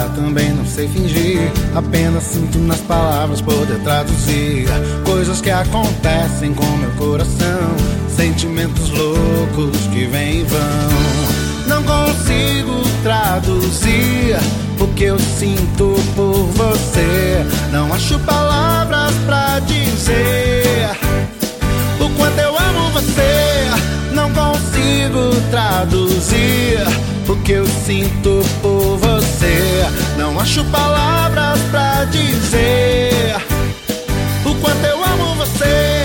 falar, também não sei fingir. Apenas sinto nas palavras poder traduzir coisas que acontecem com meu coração, sentimentos loucos que vêm e vão. Não consigo traduzir o que eu sinto por você. Não acho palavras pra dizer o quanto eu amo você. Não consigo traduzir o que eu sinto por você. Não acho palavras pra dizer o quanto eu amo você.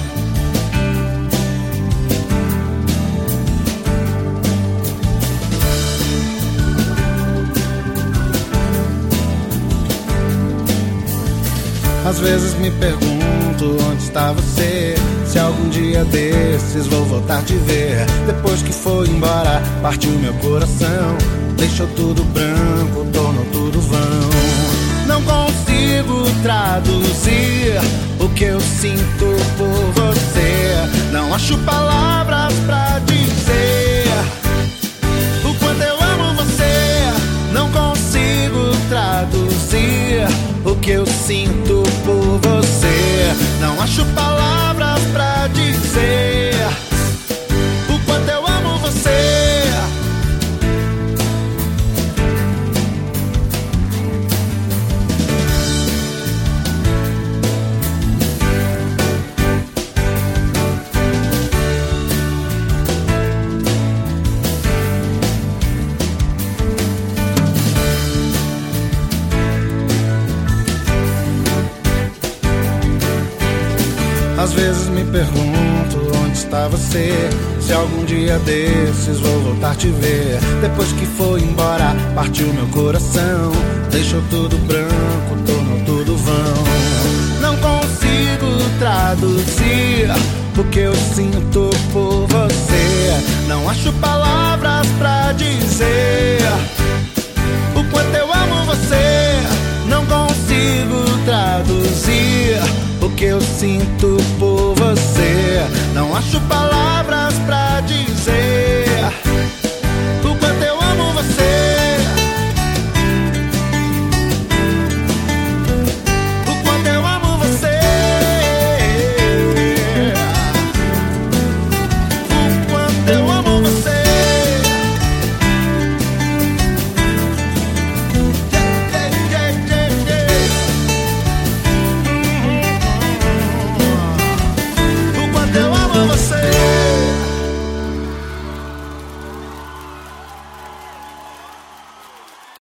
Às vezes me pergunto onde está você, se algum dia desses vou voltar a te ver. Depois que foi embora, partiu meu coração, deixou tudo branco, tornou tudo vão. Não consigo traduzir o que eu sinto por você. Não acho palavras pra dizer o quanto eu amo você. Não consigo traduzir o que eu sinto por você. Não acho palavras pra dizer o quanto eu amo você. Às vezes me pergunto onde está você, se algum dia desses vou voltar a te ver. Depois que foi embora, partiu meu coração, deixou tudo branco, tornou tudo vão. Não consigo traduzir o que eu sinto por você. Não acho palavras pra dizer o quanto eu amo você. Não consigo traduzir o que eu sinto por você. Não acho palavras pra dizer